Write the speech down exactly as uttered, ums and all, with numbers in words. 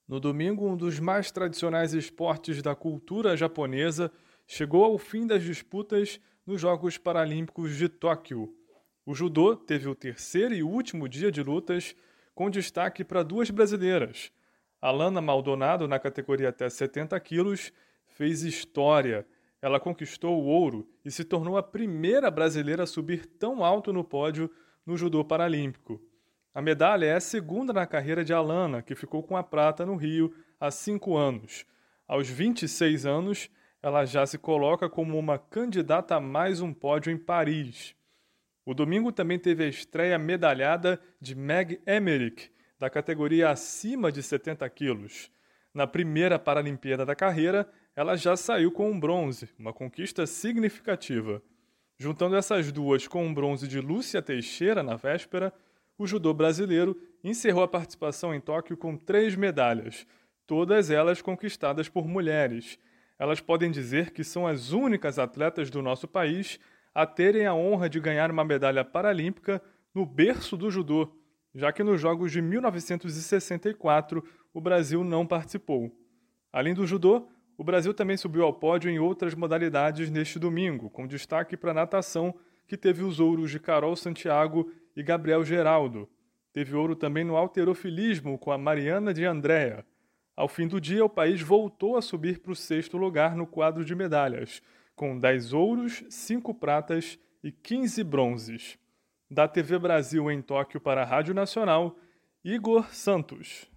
No domingo, um dos mais tradicionais esportes da cultura japonesa chegou ao fim das disputas nos Jogos Paralímpicos de Tóquio. O judô teve o terceiro e último dia de lutas, com destaque para duas brasileiras. Alana Maldonado, na categoria até setenta quilos, fez história. Ela conquistou o ouro e se tornou a primeira brasileira a subir tão alto no pódio no judô paralímpico. A medalha é a segunda na carreira de Alana, que ficou com a prata no Rio há cinco anos. Aos vinte e seis anos, ela já se coloca como uma candidata a mais um pódio em Paris. O domingo também teve a estreia medalhada de Meg Emmerich, da categoria acima de setenta quilos. Na primeira Paralimpíada da carreira, ela já saiu com um bronze, uma conquista significativa. Juntando essas duas com um bronze de Lúcia Teixeira na véspera, o judô brasileiro encerrou a participação em Tóquio com três medalhas, todas elas conquistadas por mulheres. Elas podem dizer que são as únicas atletas do nosso país a terem a honra de ganhar uma medalha paralímpica no berço do judô, já que nos Jogos de mil novecentos e sessenta e quatro o Brasil não participou. Além do judô, o Brasil também subiu ao pódio em outras modalidades neste domingo, com destaque para a natação, que teve os ouros de Carol Santiago e Gabriel Geraldo. Teve ouro também no halterofilismo com a Mariana de Andréa. Ao fim do dia, o país voltou a subir para o sexto lugar no quadro de medalhas, com dez ouros, cinco pratas e quinze bronzes. Da T V Brasil em Tóquio para a Rádio Nacional, Igor Santos.